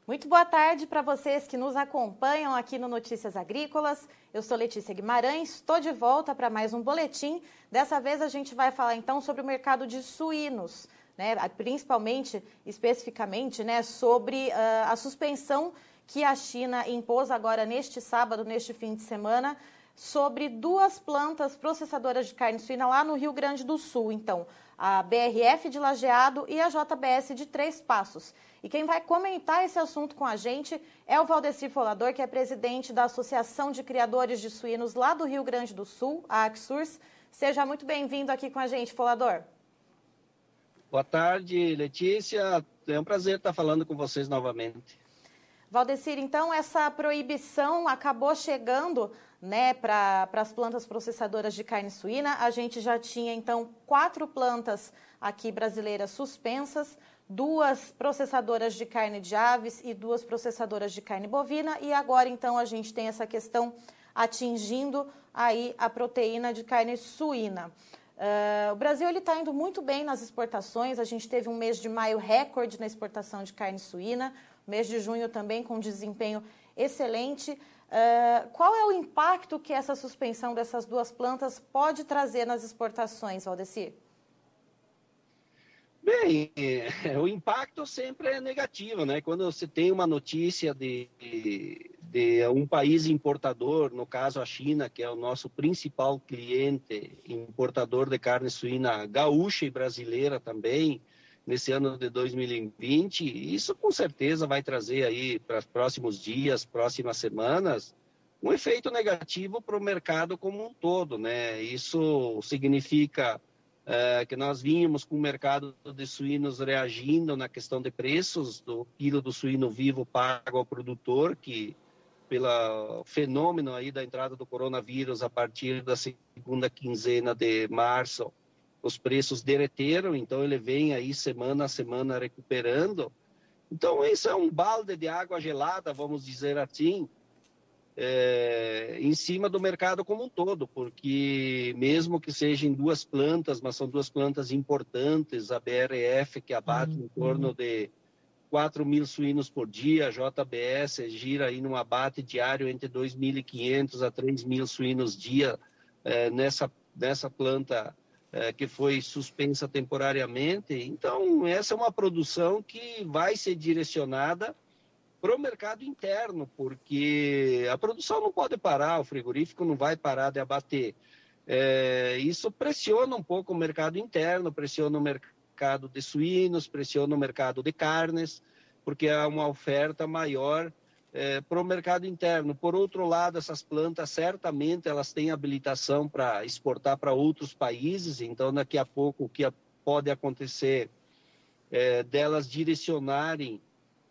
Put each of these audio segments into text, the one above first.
Muito boa tarde para vocês que nos acompanham aqui no Notícias Agrícolas. Eu sou Letícia Guimarães, estou de volta para mais um boletim. Dessa vez a gente vai falar então sobre o mercado de suínos, né? Principalmente, especificamente, né, sobre a suspensão que a China impôs agora neste sábado, neste fim de semana, sobre duas plantas processadoras de carne suína lá no Rio Grande do Sul. Então, a BRF de Lajeado e a JBS de Três Passos. E quem vai comentar esse assunto com a gente é o Valdecir Folador, que é presidente da Associação de Criadores de Suínos lá do Rio Grande do Sul, a AXURS. Seja muito bem-vindo aqui com a gente, Folador. Boa tarde, Letícia. É um prazer estar falando com vocês novamente. Valdecir, então essa proibição acabou chegando, né, para as plantas processadoras de carne suína. A gente já tinha, então, 4 plantas aqui brasileiras suspensas, 2 processadoras de carne de aves e 2 processadoras de carne bovina. E agora, então, a gente tem essa questão atingindo aí a proteína de carne suína. O Brasil está indo muito bem nas exportações. A gente teve um mês de maio recorde na exportação de carne suína, mês de junho também com desempenho excelente. Qual é o impacto que essa suspensão dessas duas plantas pode trazer nas exportações, Valdecir? Bem, o impacto sempre é negativo, né? Quando você tem uma notícia de um país importador, no caso a China, que é o nosso principal cliente importador de carne suína gaúcha e brasileira também, nesse ano de 2020, isso com certeza vai trazer aí para os próximos dias, próximas semanas, um efeito negativo para o mercado como um todo, né? Isso significa que nós vínhamos com o mercado de suínos reagindo na questão de preços do quilo do suíno vivo pago ao produtor, que pelo fenômeno aí da entrada do coronavírus a partir da segunda quinzena de março, os preços derreteram, então ele vem aí semana a semana recuperando. Então isso é um balde de água gelada, vamos dizer assim, em cima do mercado como um todo, porque mesmo que sejam 2 plantas, mas são 2 plantas importantes, a BRF que abate em torno de 4.000 suínos por dia, a JBS gira aí num abate diário entre 2.500 a 3.000 suínos dia nessa planta que foi suspensa temporariamente. Então, essa é uma produção que vai ser direcionada para o mercado interno, porque a produção não pode parar, o frigorífico não vai parar de abater. Isso pressiona um pouco o mercado interno, pressiona o mercado de suínos, pressiona o mercado de carnes, porque há uma oferta maior para o mercado interno. Por outro lado, essas plantas, certamente, elas têm habilitação para exportar para outros países, então daqui a pouco o que pode acontecer delas direcionarem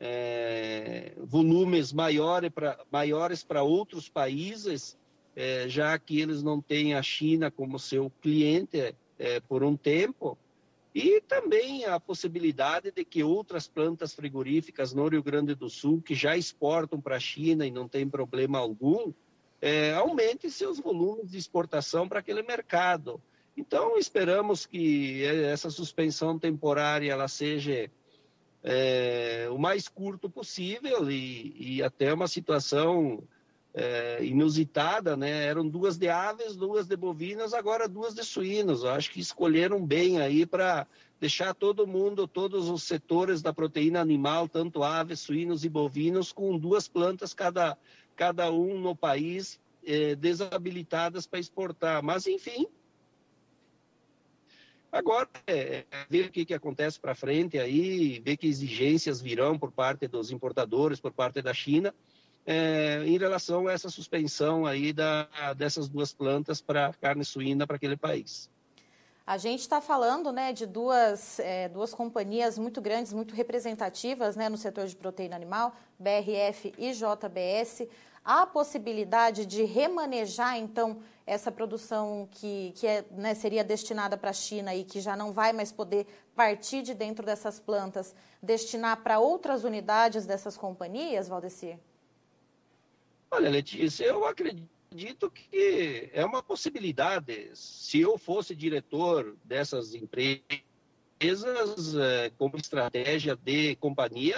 volumes maiores para outros países, já que eles não têm a China como seu cliente por um tempo, e também a possibilidade de que outras plantas frigoríficas no Rio Grande do Sul, que já exportam para a China e não tem problema algum, aumentem seus volumes de exportação para aquele mercado. Então, esperamos que essa suspensão temporária ela seja o mais curto possível e até uma situação inusitada, né? Eram 2 de aves, 2 de bovinas, agora 2 de suínos. Eu acho que escolheram bem aí para deixar todo mundo, todos os setores da proteína animal, tanto aves, suínos e bovinos, com 2 plantas cada um no país, desabilitadas para exportar. Mas, enfim, agora, ver o que acontece para frente aí, ver que exigências virão por parte dos importadores, por parte da China, em relação a essa suspensão aí dessas 2 plantas para carne suína para aquele país. A gente está falando, né, de duas companhias muito grandes, muito representativas, né, no setor de proteína animal, BRF e JBS. Há a possibilidade de remanejar, então, essa produção que né, seria destinada para a China e que já não vai mais poder partir de dentro dessas plantas, destinar para outras unidades dessas companhias, Valdecir? Olha, Letícia, eu acredito que é uma possibilidade. Se eu fosse diretor dessas empresas, como estratégia de companhia,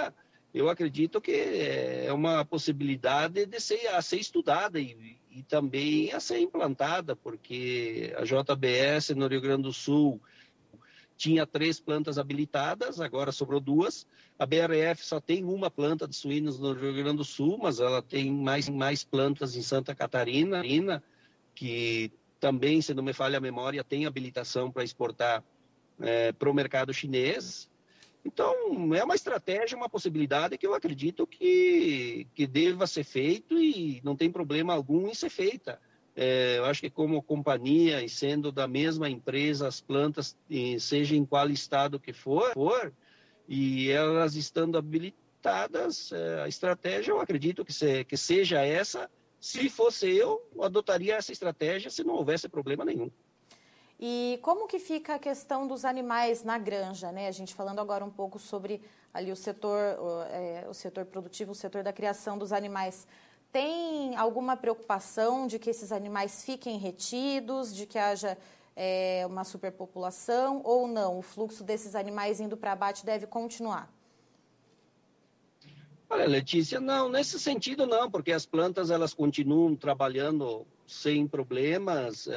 eu acredito que é uma possibilidade a ser estudada e também a ser implantada, porque a JBS no Rio Grande do Sul tinha 3 plantas habilitadas, agora sobrou 2. A BRF só tem uma planta de suínos no Rio Grande do Sul, mas ela tem mais plantas em Santa Catarina, que também, se não me falha a memória, tem habilitação para exportar para o mercado chinês. Então, é uma estratégia, uma possibilidade que eu acredito que deva ser feito e não tem problema algum em ser feita. Eu acho que como companhia e sendo da mesma empresa, as plantas, seja em qual estado que for, e elas estando habilitadas, a estratégia eu acredito que seja essa. Se fosse eu adotaria essa estratégia se não houvesse problema nenhum. E como que fica a questão dos animais na granja, né? A gente falando agora um pouco sobre ali o setor produtivo, o setor da criação dos animais. Tem alguma preocupação de que esses animais fiquem retidos, de que haja uma superpopulação ou não? O fluxo desses animais indo para abate deve continuar? Olha, Letícia, não, nesse sentido não, porque as plantas elas continuam trabalhando sem problemas,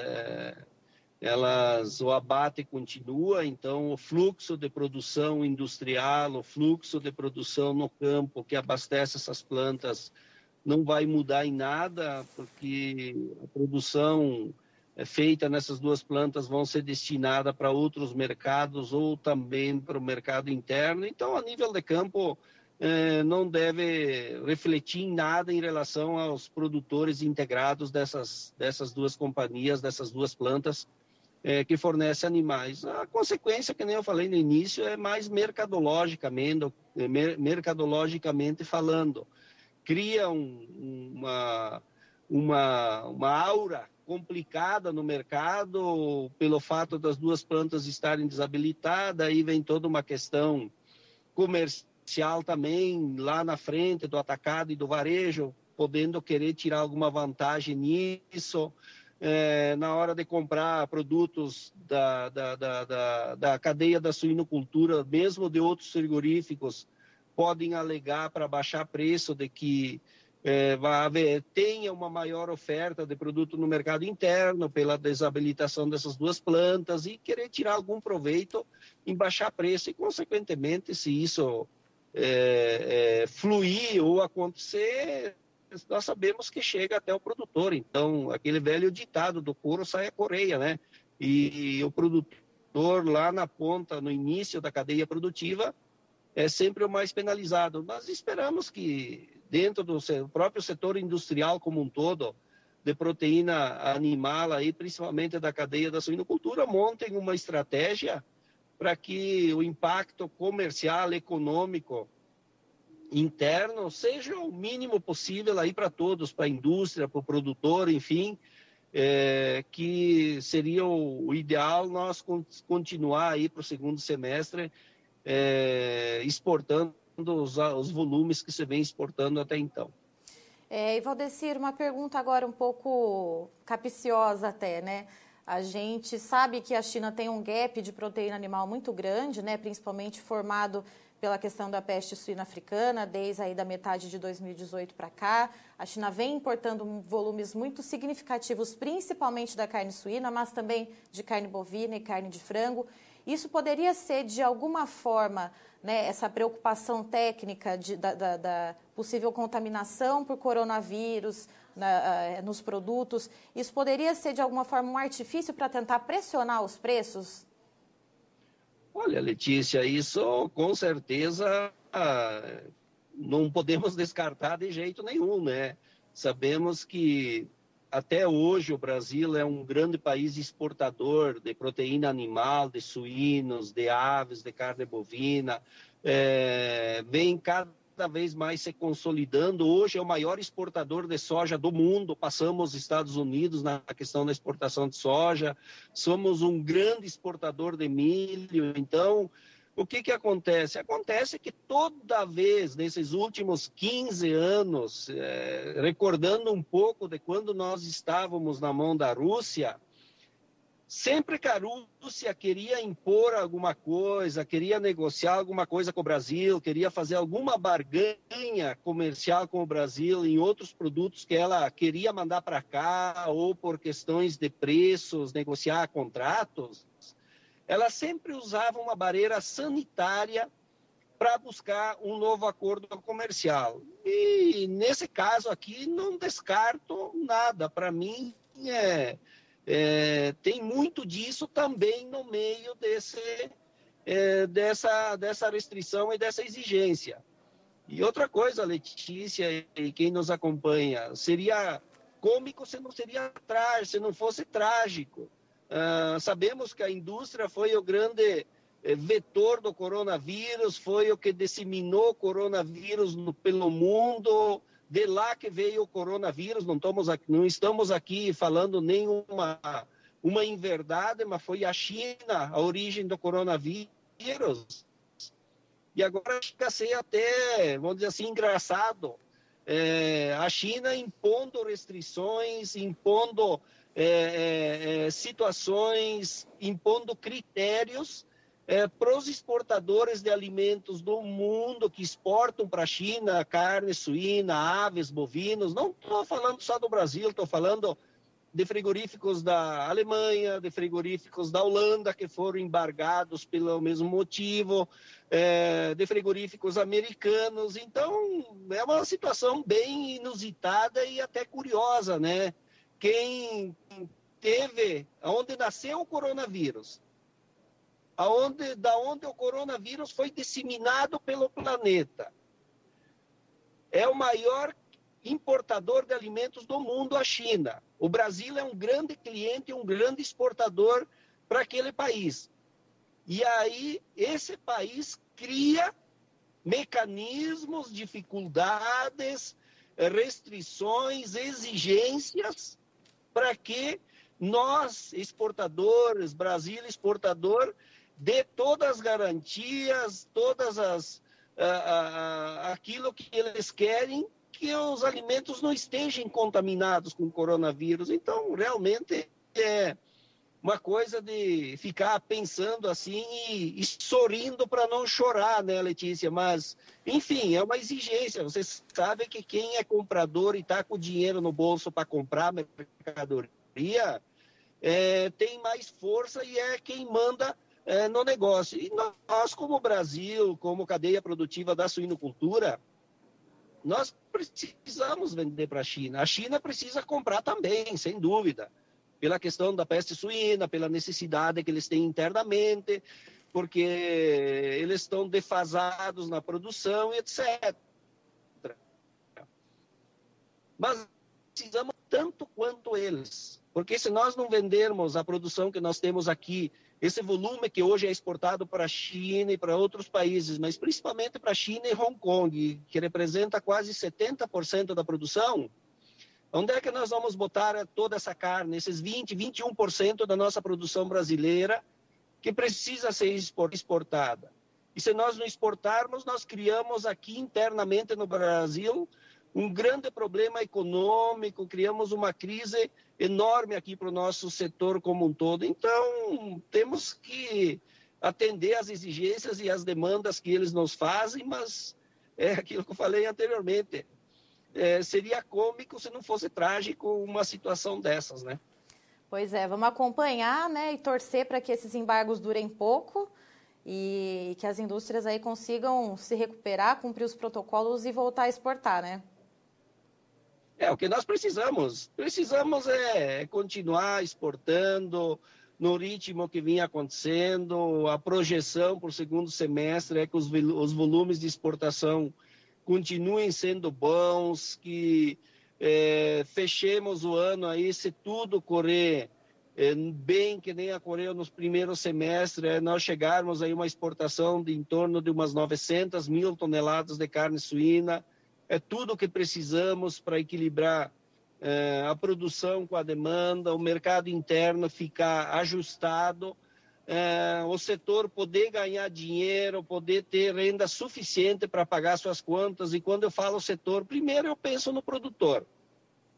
o abate continua, então o fluxo de produção industrial, o fluxo de produção no campo que abastece essas plantas não vai mudar em nada, porque a produção feita nessas 2 plantas vão ser destinada para outros mercados ou também para o mercado interno. Então, a nível de campo, não deve refletir em nada em relação aos produtores integrados dessas 2 companhias, dessas 2 plantas, que fornece animais. A consequência, que nem eu falei no início, é mais mercadologicamente falando. Cria uma aura complicada no mercado pelo fato das 2 plantas estarem desabilitadas, aí vem toda uma questão comercial também, lá na frente do atacado e do varejo, podendo querer tirar alguma vantagem nisso. Na hora de comprar produtos da cadeia da suinocultura, mesmo de outros frigoríficos, podem alegar para baixar preço de que tenha uma maior oferta de produto no mercado interno pela desabilitação dessas 2 plantas e querer tirar algum proveito em baixar preço e, consequentemente, se isso fluir ou acontecer, nós sabemos que chega até o produtor. Então, aquele velho ditado do couro sai a coreia, né? E o produtor lá na ponta, no início da cadeia produtiva, é sempre o mais penalizado. Nós esperamos que dentro do próprio setor industrial como um todo, de proteína animal, aí, principalmente da cadeia da suinocultura, montem uma estratégia para que o impacto comercial, econômico, interno seja o mínimo possível aí para todos, para a indústria, para o produtor, enfim, que seria o ideal nós continuar aí para o segundo semestre exportando os volumes que se vem exportando até então. E Valdecir, uma pergunta agora um pouco capciosa até, né? A gente sabe que a China tem um gap de proteína animal muito grande, né? Principalmente formado pela questão da peste suína africana, desde aí da metade de 2018 para cá. A China vem importando volumes muito significativos, principalmente da carne suína, mas também de carne bovina e carne de frango. Isso poderia ser, de alguma forma, né, essa preocupação técnica da possível contaminação por coronavírus nos produtos, isso poderia ser, de alguma forma, um artifício para tentar pressionar os preços? Olha, Letícia, isso com certeza não podemos descartar de jeito nenhum, né? Sabemos que até hoje o Brasil é um grande país exportador de proteína animal, de suínos, de aves, de carne bovina, vem cada vez mais se consolidando. Hoje é o maior exportador de soja do mundo, passamos os Estados Unidos na questão da exportação de soja, somos um grande exportador de milho. Então, o que acontece? Acontece que toda vez, nesses últimos 15 anos, recordando um pouco de quando nós estávamos na mão da Rússia, sempre que a Rússia queria impor alguma coisa, queria negociar alguma coisa com o Brasil, queria fazer alguma barganha comercial com o Brasil em outros produtos que ela queria mandar para cá, ou por questões de preços, negociar contratos, ela sempre usava uma barreira sanitária para buscar um novo acordo comercial. E, nesse caso aqui, não descarto nada. Para mim, tem muito disso também no meio dessa restrição e dessa exigência. E outra coisa, Letícia e quem nos acompanha, seria cômico se não fosse trágico. Sabemos que a indústria foi o grande vetor do coronavírus, foi o que disseminou o coronavírus pelo mundo, de lá que veio o coronavírus. Não estamos aqui falando nenhuma inverdade, mas foi a China a origem do coronavírus. E agora chega a ser até, vamos dizer assim, engraçado. A China impondo restrições, impondo situações, impondo critérios para os exportadores de alimentos do mundo que exportam para a China carne suína, aves, bovinos. Não estou falando só do Brasil, estou falando de frigoríficos da Alemanha, de frigoríficos da Holanda, que foram embargados pelo mesmo motivo, de frigoríficos americanos. Então, é uma situação bem inusitada e até curiosa, né? Quem teve, onde nasceu o coronavírus, da onde o coronavírus foi disseminado pelo planeta, é o maior importador de alimentos do mundo, a China. O Brasil é um grande cliente, um grande exportador para aquele país. E aí, esse país cria mecanismos, dificuldades, restrições, exigências, para que nós, exportadores, Brasil exportador, dê todas as garantias, aquilo que eles querem, que os alimentos não estejam contaminados com coronavírus. Então, realmente é uma coisa de ficar pensando assim e sorrindo para não chorar, né, Letícia? Mas, enfim, é uma exigência. Você sabe que quem é comprador e está com dinheiro no bolso para comprar mercadoria tem mais força e é quem manda no negócio. E nós, como Brasil, como cadeia produtiva da suinocultura, nós precisamos vender para a China. A China precisa comprar também, sem dúvida, pela questão da peste suína, pela necessidade que eles têm internamente, porque eles estão defasados na produção, etc. Mas precisamos tanto quanto eles, porque se nós não vendermos a produção que nós temos aqui, esse volume que hoje é exportado para a China e para outros países, mas principalmente para a China e Hong Kong, que representa quase 70% da produção, onde é que nós vamos botar toda essa carne, esses 20%, 21% da nossa produção brasileira, que precisa ser exportada? E se nós não exportarmos, nós criamos aqui internamente no Brasil um grande problema econômico, criamos uma crise enorme aqui para o nosso setor como um todo. Então, temos que atender às exigências e às demandas que eles nos fazem, mas é aquilo que eu falei anteriormente. Seria cômico se não fosse trágico uma situação dessas, né? Pois é, vamos acompanhar, né, e torcer para que esses embargos durem pouco e que as indústrias aí consigam se recuperar, cumprir os protocolos e voltar a exportar, né? O que nós precisamos continuar exportando no ritmo que vinha acontecendo. A projeção para o segundo semestre é que os volumes de exportação continuem sendo bons, que fechemos o ano aí, se tudo correr bem, que nem ocorreu nos primeiros semestres, nós chegarmos aí uma exportação de em torno de umas 900 mil toneladas de carne suína. É tudo o que precisamos para equilibrar a produção com a demanda, o mercado interno ficar ajustado, o setor poder ganhar dinheiro, poder ter renda suficiente para pagar suas contas. E quando eu falo setor, primeiro eu penso no produtor.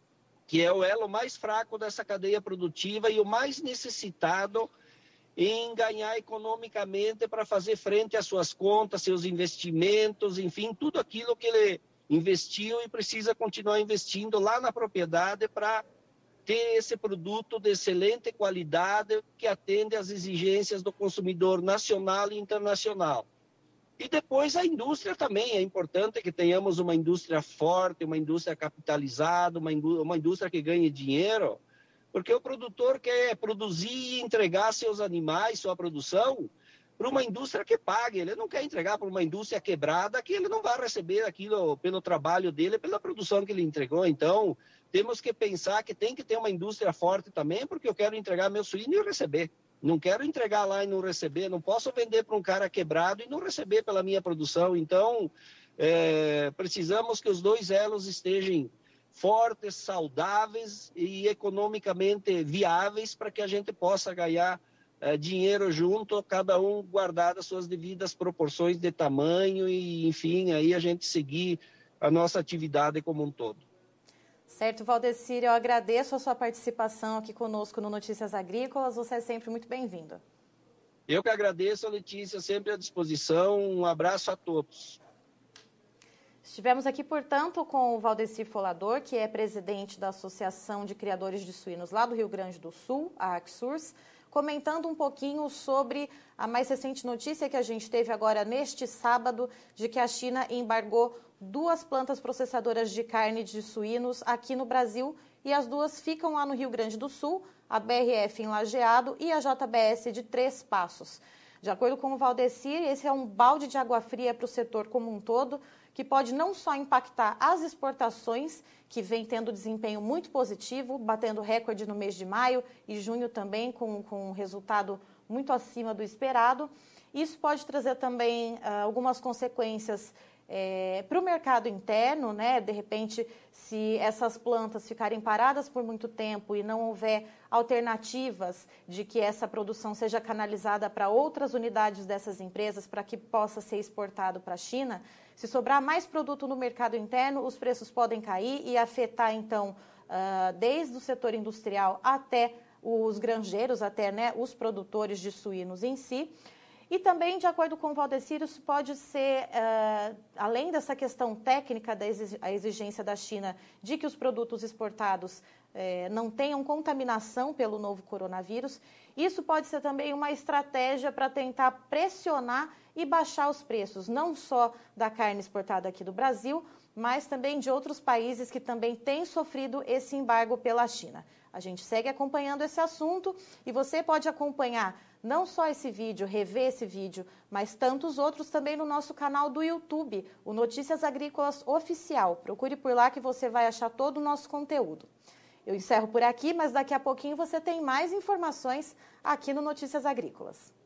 que é o elo mais fraco dessa cadeia produtiva e o mais necessitado em ganhar economicamente para fazer frente às suas contas, seus investimentos, enfim, tudo aquilo que ele investiu e precisa continuar investindo lá na propriedade para ter esse produto de excelente qualidade que atende às exigências do consumidor nacional e internacional. E depois a indústria também, é importante que tenhamos uma indústria forte, uma indústria capitalizada, uma indústria que ganhe dinheiro, porque o produtor quer produzir e entregar seus animais, sua produção, para uma indústria que pague. Ele não quer entregar para uma indústria quebrada que ele não vai receber aquilo pelo trabalho dele, pela produção que ele entregou. Então, temos que pensar que tem que ter uma indústria forte também, porque eu quero entregar meu suíno e receber. Não quero entregar lá e não receber, não posso vender para um cara quebrado e não receber pela minha produção. Então, precisamos que os dois elos estejam fortes, saudáveis e economicamente viáveis para que a gente possa ganhar dinheiro junto, cada um guardar as suas devidas proporções de tamanho e, enfim, aí a gente seguir a nossa atividade como um todo. Certo, Valdecir, eu agradeço a sua participação aqui conosco no Notícias Agrícolas. Você é sempre muito bem-vindo. Eu que agradeço, Letícia, sempre à disposição. Um abraço a todos. Estivemos aqui, portanto, com o Valdecir Folador, que é presidente da Associação de Criadores de Suínos lá do Rio Grande do Sul, a Axurs, comentando um pouquinho sobre a mais recente notícia que a gente teve agora neste sábado, de que a China embargou 2 plantas processadoras de carne de suínos aqui no Brasil, e as 2 ficam lá no Rio Grande do Sul, a BRF em Lajeado e a JBS de Três Passos. De acordo com o Valdecir, esse é um balde de água fria para o setor como um todo, que pode não só impactar as exportações, que vem tendo desempenho muito positivo, batendo recorde no mês de maio e junho também, com um resultado muito acima do esperado. Isso pode trazer também algumas consequências para o mercado interno, né? De repente, se essas plantas ficarem paradas por muito tempo e não houver alternativas de que essa produção seja canalizada para outras unidades dessas empresas para que possa ser exportado para a China, se sobrar mais produto no mercado interno, os preços podem cair e afetar, então, desde o setor industrial até os granjeiros, até, né, os produtores de suínos em si. E também, de acordo com o Valdecir, isso pode ser, além dessa questão técnica da exigência da China de que os produtos exportados não tenham contaminação pelo novo coronavírus, isso pode ser também uma estratégia para tentar pressionar e baixar os preços, não só da carne exportada aqui do Brasil, mas também de outros países que também têm sofrido esse embargo pela China. A gente segue acompanhando esse assunto e você pode acompanhar não só esse vídeo, rever esse vídeo, mas tantos outros também no nosso canal do YouTube, o Notícias Agrícolas Oficial. Procure por lá que você vai achar todo o nosso conteúdo. Eu encerro por aqui, mas daqui a pouquinho você tem mais informações aqui no Notícias Agrícolas.